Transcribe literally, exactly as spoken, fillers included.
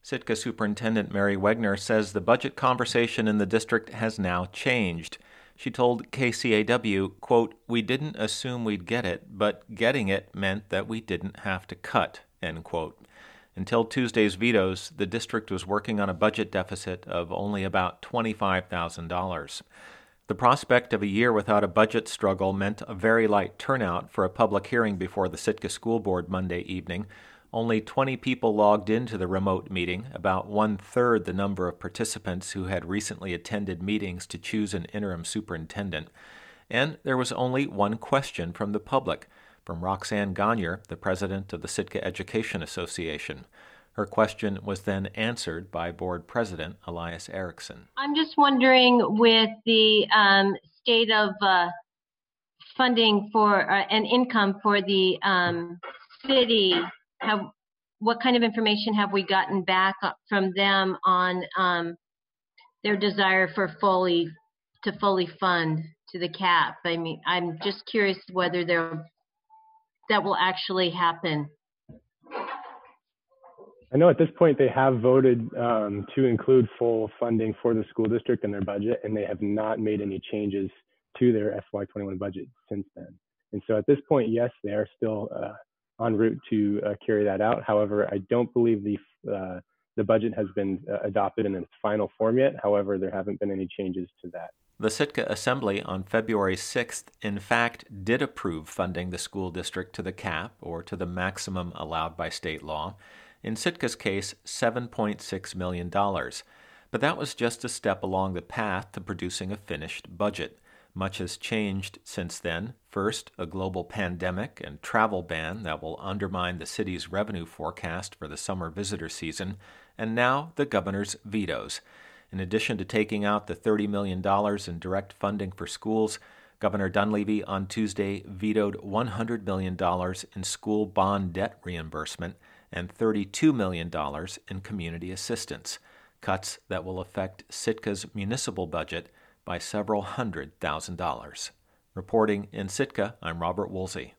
Sitka Superintendent Mary Wegner says the budget conversation in the district has now changed. She told K C A W, quote, "We didn't assume we'd get it, but getting it meant that we didn't have to cut," end quote. Until Tuesday's vetoes, the district was working on a budget deficit of only about twenty-five thousand dollars. The prospect of a year without a budget struggle meant a very light turnout for a public hearing before the Sitka School Board Monday evening. Only twenty people logged into the remote meeting, about one-third the number of participants who had recently attended meetings to choose an interim superintendent. And there was only one question from the public, from Roxanne Gagne, the president of the Sitka Education Association. Her question was then answered by board president Elias Erickson. I'm just wondering, with the um, state of uh, funding for uh, and income for the um, city, have, what kind of information have we gotten back from them on um, their desire for fully to fully fund to the cap? I mean, I'm just curious whether there that will actually happen. I know at this point they have voted um, to include full funding for the school district in their budget, and they have not made any changes to their F Y twenty-one budget since then. And so at this point, yes, they are still uh, en route to uh, carry that out. However, I don't believe the uh, the budget has been uh, adopted in its final form yet. However, there haven't been any changes to that. The Sitka Assembly on February sixth, in fact, did approve funding the school district to the cap, or to the maximum allowed by state law. In Sitka's case, seven point six million dollars. But that was just a step along the path to producing a finished budget. Much has changed since then. First, a global pandemic and travel ban that will undermine the city's revenue forecast for the summer visitor season, and now the governor's vetoes. In addition to taking out the thirty million dollars in direct funding for schools, Governor Dunleavy on Tuesday vetoed one hundred million dollars in school bond debt reimbursement and thirty-two million dollars in community assistance, cuts that will affect Sitka's municipal budget by several hundred thousand dollars. Reporting in Sitka, I'm Robert Woolsey.